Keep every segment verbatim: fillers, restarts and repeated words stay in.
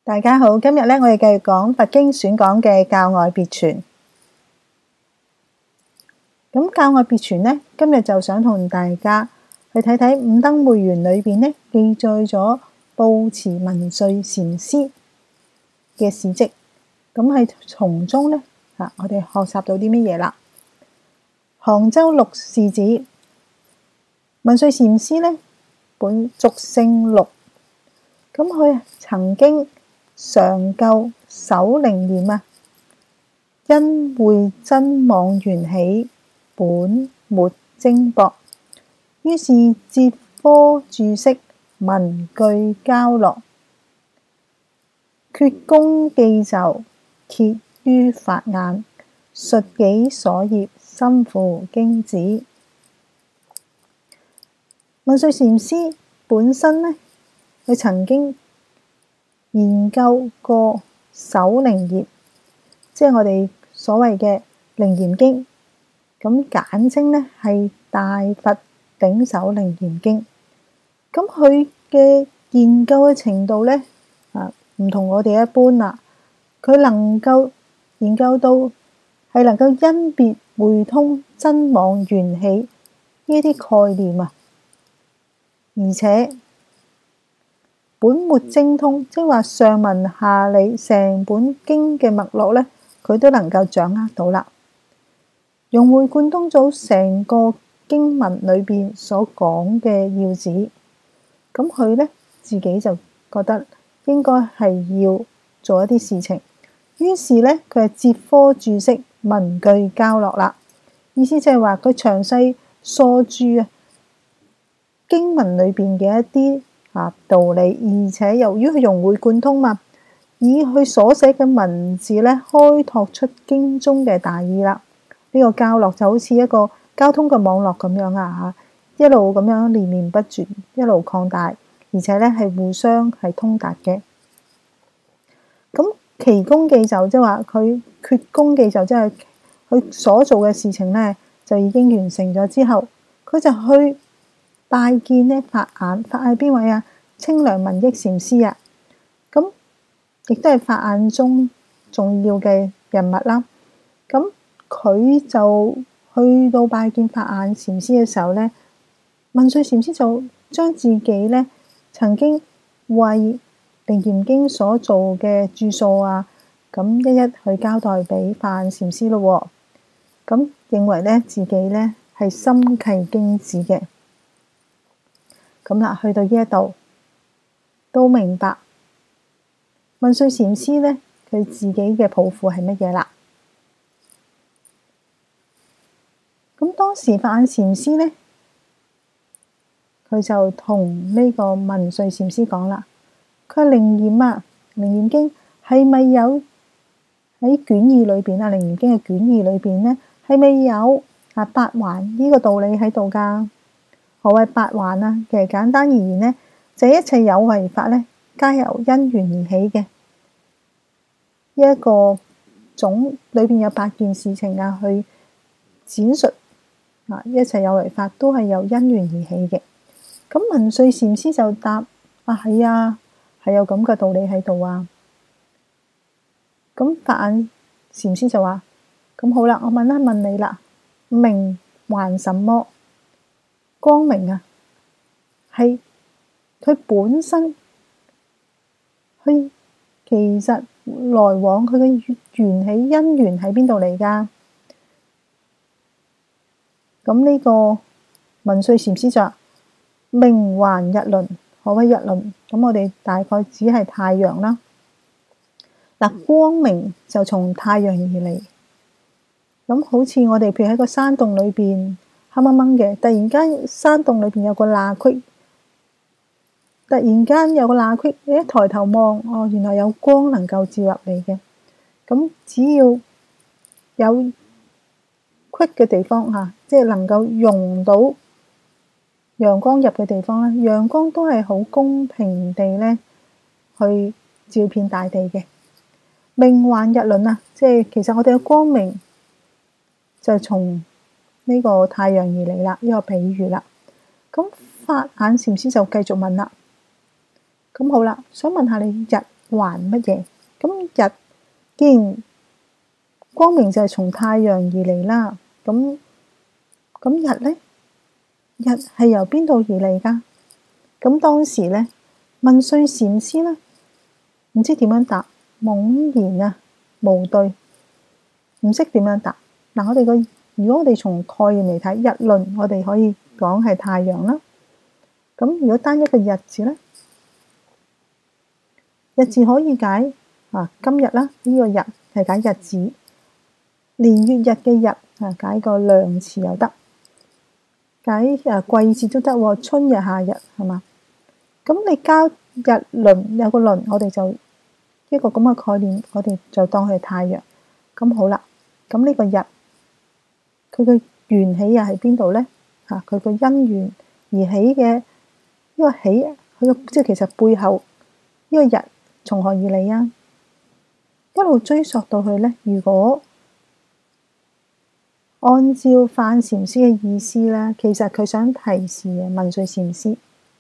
大家好，今日咧我哋繼續講佛經選講嘅教外別傳。咁教外別傳咧，今日就想同大家去睇睇五燈會元裏邊咧記載咗抱持文殊禪師嘅事跡。咁係從中咧啊，我哋學習到啲乜嘢啦？杭州陸氏子文殊禪師咧，本俗姓陸，咁佢曾經常救首楞嚴啊，因會真妄緣起，本末精薄，於是輒科注釋文句交落，厥躬記就，揭於法眼，述己所業，深乎經旨。文殊禪師本身呢，佢曾經研究過首楞嚴，即係我哋所謂嘅楞嚴經，咁簡稱呢係大佛頂首楞嚴經。咁佢嘅研究嘅程度呢，啊唔同我哋一般啦。佢能夠研究到係能夠因別會通真妄緣起呢啲概念啊，而且本末精通，即係話上文下理成本經嘅脈絡咧，佢都能夠掌握到啦，融會貫通咗成個經文裏邊所講嘅要旨。咁佢咧自己就覺得應該係要做一啲事情，於是咧佢係輒科注釋文句交落啦。意思就係話佢詳細疏注啊經文裏邊嘅一啲啊道理，而且由於佢融會貫通嘛，以佢所寫嘅文字咧開拓出經中嘅大意啦。呢、這個交落就好似一個交通嘅網絡咁樣啊，吓一路咁樣連綿不絕，一路擴大，而且咧係互相係通達嘅。咁期功記就，即係話佢缺功記就，即係佢所做嘅事情咧就已經完成咗之後，佢就去拜見呢法眼。法眼係邊位啊？清涼文益禪師啊。咁亦都係法眼中重要嘅人物啦。咁佢就去到拜見法眼禪師嘅時候咧，文殊禪師就將自己咧曾經為楞嚴經所做嘅注疏啊，咁一一去交代俾法眼禪師咯。咁認為咧自己咧係深契經旨嘅。咁啦，去到呢一度都明白文殊禪師咧佢自己嘅抱負係乜嘢啦。咁當時法眼禪師咧，佢就同呢個文殊禪師講啦，佢話楞嚴啊，楞嚴經係咪有喺卷二裏邊啊？楞嚴經嘅卷二裏邊咧係咪有啊八環呢個道理喺度噶？何謂八環啊？其實簡單而言呢，就係一切有為法咧，皆由因緣而起嘅。呢一個總裏邊有八件事情啊，去展述啊，一切有為法都係由因緣而起嘅。咁文殊禪師就答：啊，係啊，係有咁嘅道理喺度啊。咁法眼禪師就話：咁好啦，我問一問你啦，明還什麼？光明啊，係佢本身，佢其實來往佢嘅緣起因緣喺邊度嚟噶？咁呢個文殊禪師就話：明還日輪。何謂日輪？咁我哋大概只係太陽啦。嗱，光明就從太陽而嚟。咁好似我哋譬如喺個山洞裏邊黑掹掹嘅，突然間山洞裏邊有個罅隙，突然間有個罅隙，你一抬頭望，哦，原來有光能夠照入嚟嘅。咁只要有隙嘅地方嚇，即係能夠容到陽光入嘅地方咧，陽光都係好公平地咧去照遍大地嘅。明還日輪啊，即係其實我哋嘅光明就係從呢個太陽而嚟啦，呢個比喻啦。咁法眼禪師就繼續問啦，咁好啦，想問下你日還乜嘢？咁日既然光明就係從太陽而嚟啦，咁咁日呢？日係由邊度而嚟㗎？咁當時呢，文瑞禪師呢，唔知點樣答，懵然啊，無對，唔識點樣答。嗱，我哋個如果我哋從概念嚟睇，日論我哋可以講係太陽啦。咁如果單一個日字呢，日字可以解啊今日啦，呢、這個日係解日子，年月日嘅日啊解個量詞又得，解誒季節都得喎，春日夏日係嘛？咁你加日輪有個輪，我哋就一個咁嘅概念，我哋就當佢係太陽。咁好啦，咁呢個日佢嘅緣起又喺邊度呢？嚇，佢個因緣而起嘅呢個起，佢個即係其實背後呢個日從何而嚟啊？一路追溯到去呢，如果按照范禪師嘅意思呢，其實佢想提示嘅文瑞禪師，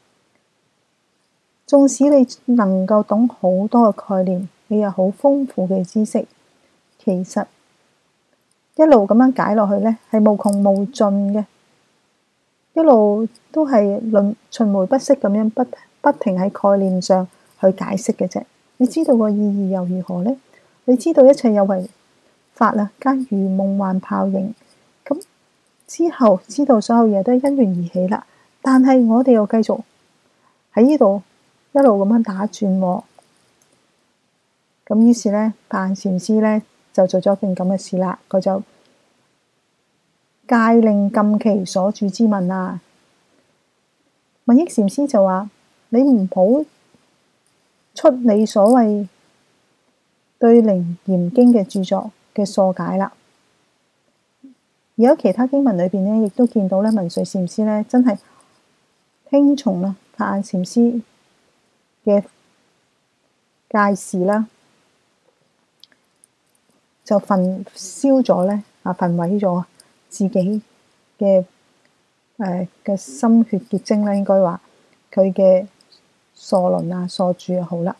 縱使你能夠懂好多嘅概念，你有好豐富嘅知識，其實一路咁樣解落去呢，係無窮無盡嘅，一路都係輪循迴不息咁樣不不停喺概念上去解釋嘅啫。你知道個意義又如何呢？你知道一切有為法啦，皆如夢幻泡影。咁之後知道所有嘢都係因緣而起啦，但係我哋又繼續喺呢度一路咁樣打轉喎。咁於是呢，范禪師呢就做咗件咁嘅事啦，佢就戒令禁其所住之文啊。文益禪師就話：你唔好出你所謂對《楞嚴經》嘅著作嘅疏解啦。而喺其他經文裏邊呢，亦都見到咧，文瑞禪師呢真係聽從啦范禪師嘅戒示啦，就焚燒咗咧啊，焚毀咗自己嘅誒嘅心血結晶啦，應該話佢嘅疏論啊、疏注就好啦。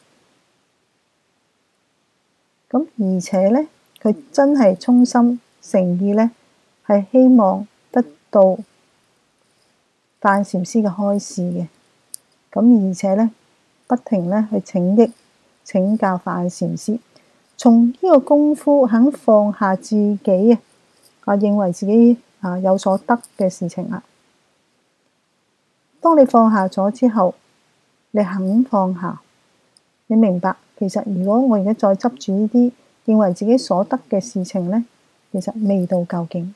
咁而且咧，佢真係衷心誠意咧，係希望得到范禪師嘅開示嘅。咁而且咧，不停咧去請益請教范禪師。從呢個功夫肯放下自己啊，啊認為自己啊有所得嘅事情啦。當你放下咗之後，你肯放下，你明白其實如果我而家再執住呢啲認為自己所得嘅事情呢，其實未到究竟。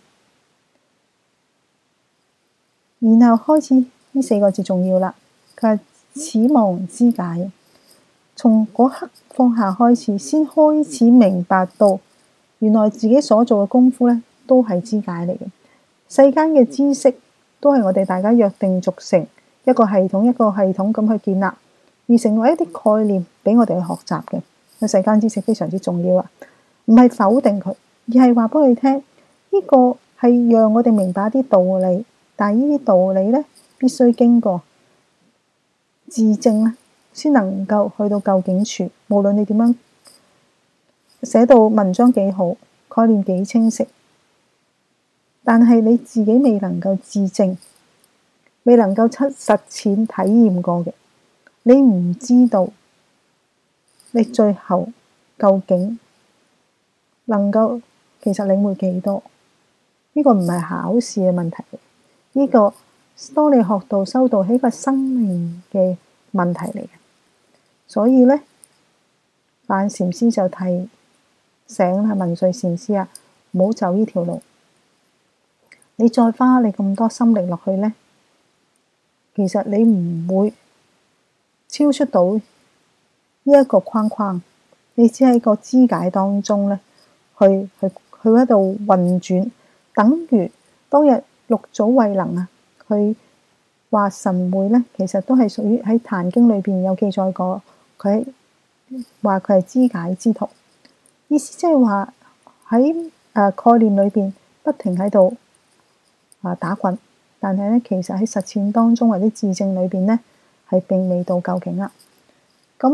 然後開始呢四個字重要啦，佢係始忘知解。從嗰刻放下開始，先開始明白到原來自己所做嘅功夫呢，都係知解嚟嘅。世間嘅知識都係我哋大家約定俗成一個系統一個系統咁去建立，而成為一啲概念俾我哋去學習嘅。個世間知識非常之重要啊，唔係否定佢，而係話俾佢聽呢個係讓我哋明白一啲道理，但係呢啲道理呢，必須經過自證咧，先能夠去到究竟處。無論你點樣寫到文章幾好，概念幾清晰，但係你自己未能夠自證，未能夠出實踐體驗過嘅，你唔知道你最後究竟能夠其實領會幾多。呢個唔係考試嘅問題，呢個當你學到修道係一個生命嘅問題嚟嘅。所以呢，范禪師就提醒係文瑞禪師啊，唔好走呢條路。你再花你咁多心力落去呢，其實你唔會超出到呢一個框框。你只喺個知解當中呢，去去去喺度運轉，等於當日六祖慧能啊，佢話神會呢，其實都係屬於喺《壇經》裏邊有記載過。佢話佢係知解之徒，意思即係話喺誒概念裏邊不停喺度啊打滾，但係咧其實喺實踐當中或者自證裏邊咧係並未到究竟啦。咁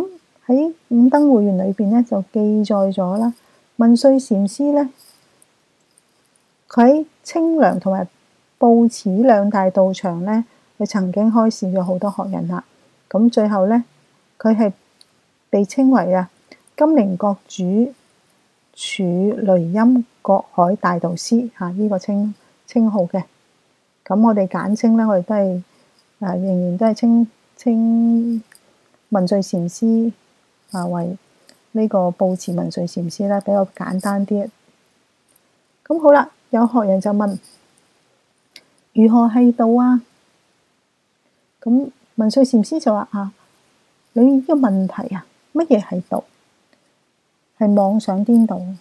喺五燈會元裏邊咧就記載咗啦。文瑞禪師咧，佢喺清涼同埋報始兩大道場咧，佢曾經開示咗好多學人啦。咁最後咧，佢係被稱為啊金陵國主儲雷音國海大導師嚇，呢、這個稱稱號嘅。咁我哋簡稱咧，我哋都係啊，仍然都係稱稱文瑞禪師啊為呢個報始文瑞禪師咧，比較簡單啲。咁好啦，有學人就問：如何係道啊？咁文瑞禪師就話啊，你呢個問題啊，乜嘢係道？係妄想顛倒。呢、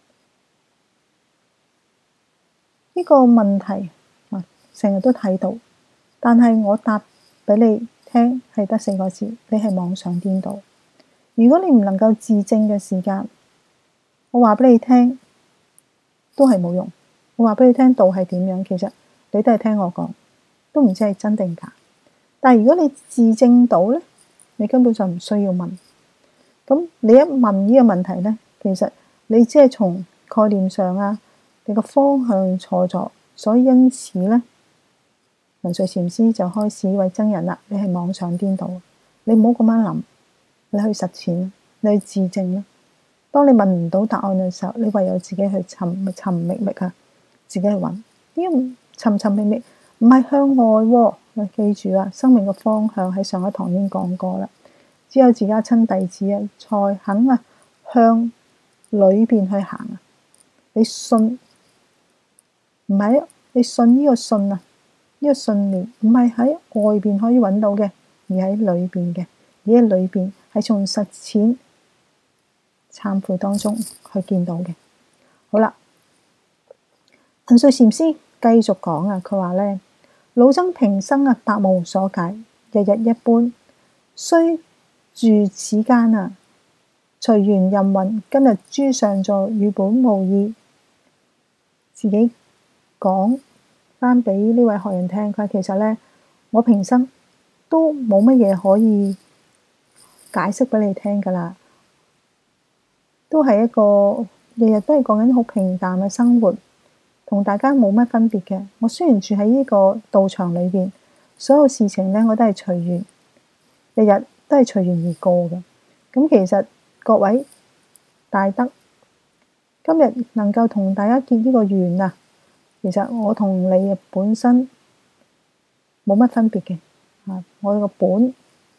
這個問題啊，成日都睇到，但係我答俾你聽係得四個字：你係妄想顛倒。如果你唔能夠自證嘅時間，我話俾你聽都係冇用。我話俾你聽道係點樣，其實你都係聽我講，都唔知係真定假。但係如果你自證到咧，你根本就唔需要問。咁你一問呢個問題咧，其實你只係從概念上啊，你個方向錯咗，所以因此咧，文瑞禪師就開始為僧人啦。你係妄想顛倒，你唔好咁樣諗，你去實踐，你去自證啦。當你問唔到答案嘅時候，你唯有自己去尋尋覓覓啊，自己去揾。呢個尋尋覓覓唔係向外喎，你記住啦，生命嘅方向喺上一堂已經講過啦。只有自家親弟子啊，才肯啊向裏邊去行啊。你信唔係你信呢個信啊？呢個信念唔係喺外邊可以揾到嘅，而喺裏邊嘅，而喺裏邊係從實踐懺悔當中去見到嘅。好啦，文瑞禪師繼續講啊，佢話咧：老僧平生啊，百無所解，日日一般，雖住此間啊，隨緣任運。今日諸上座與本無異，自己講翻俾呢位學人聽。佢話其實咧，我平生都冇乜嘢可以解釋俾你聽噶啦，都係一個日日都係講緊好平淡嘅生活，同大家冇乜分別嘅。我雖然住喺呢個道場裏邊，所有事情咧我都係隨緣，日日都係隨緣而過嘅。咁其實各位大德今日能夠同大家結呢個緣啊，其實我同你本身冇乜分別嘅啊，我個本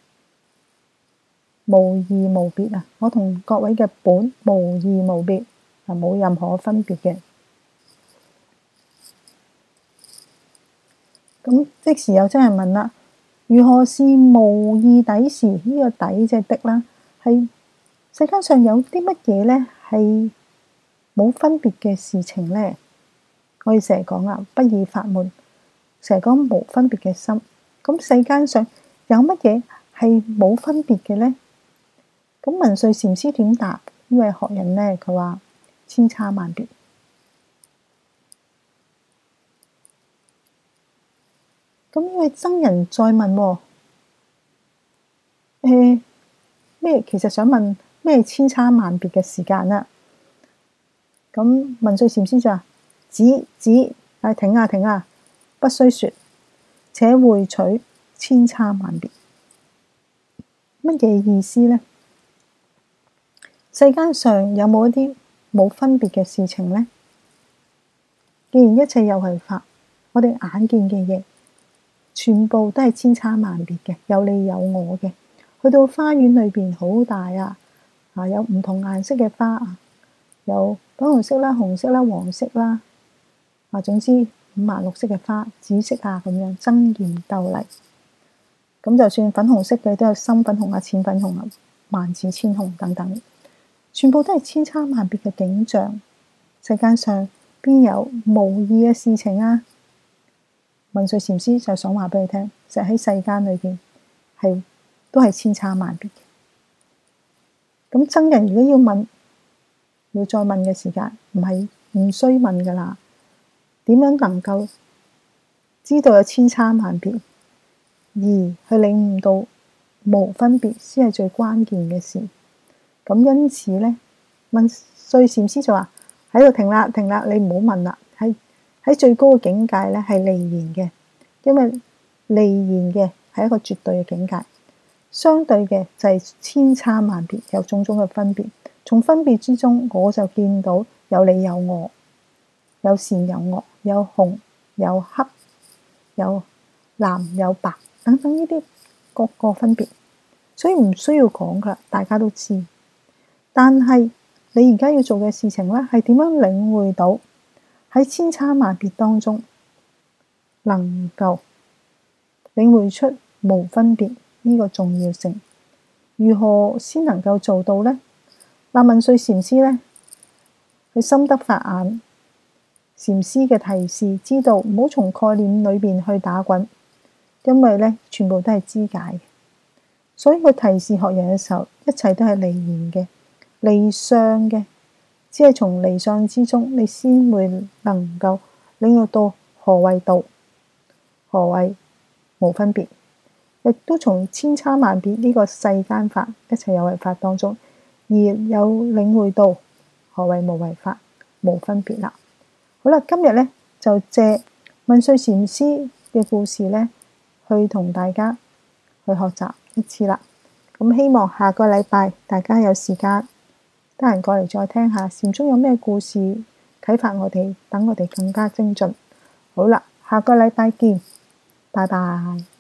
無異無別啊，我同各位嘅本無異無別啊，冇任何分別嘅。咁即時有真人問啦：如何是無異諦時？呢、這個諦即係的啦，係世間上有啲乜嘢咧係冇分別嘅事情咧？我哋成日講啊，不二法門，成日講無分別嘅心。咁世間上有乜嘢係冇分別嘅咧？咁文瑞禪師點答呢位學人咧？佢話千差萬別。咁呢位僧人再問喎，誒咩？其實想問咩千差萬別嘅時間啦？咁文瑞禪師就話：止止，係停啊停啊，不須說，且會取千差萬別。乜嘢意思咧？世間上有冇一啲冇分別嘅事情咧？既然一切有為法，我哋眼見嘅嘢全部都係千差萬別嘅，有你有我嘅。去到花園裏邊好大啊，啊有唔同顏色嘅花啊，有粉紅色啦、紅色啦、黃色啦，啊總之五顏六色嘅花，紫色啊咁樣爭艷鬥麗。咁就算粉紅色嘅都有深粉紅啊、淺粉紅啊、萬紫千紅等等。全部都係千差萬別嘅景象，世間上邊有無異嘅事情啊？文瑞禪師就想話俾你聽，就喺世間裏邊係都係千差萬別嘅。咁僧人如果要問，要再問嘅時間，唔係唔需問噶啦。點樣能夠知道有千差萬別，而去領悟到無分別先係最關鍵嘅事。咁因此呢，問歲禪師就話喺度停啦，停啦，你唔好問啦。喺喺最高嘅境界咧係離言嘅，因為離言嘅係一個絕對嘅境界，相對嘅就係千差萬別，有種種嘅分別。從分別之中，我就見到有你有我，有善有惡，有紅有黑，有藍有白等等呢啲各個分別，所以唔需要講噶，大家都知。但係你而家要做嘅事情咧，係點樣領會到喺千差萬別當中，能夠領會出無分別呢個重要性？如何先能夠做到呢？嗱，問歲禪師呢，佢心得法眼，禪師嘅提示，知道唔好從概念裏邊去打滾，因為呢全部都係知解，所以佢提示學人嘅時候，一切都係離言嘅、離相嘅，只係從離相之中，你先會能夠領會到何謂道，何謂無分別，亦都從千差萬別呢個世間法、一切有為法當中，而有領會到何謂無為法、無分別啦。好啦，今日咧就借問歲禪師嘅故事咧，去同大家去學習一次啦。咁希望下個禮拜大家有時間得閒過嚟再聽下禪宗有咩故事啟發我哋，等我哋更加精進。好啦，下個禮拜見，拜拜。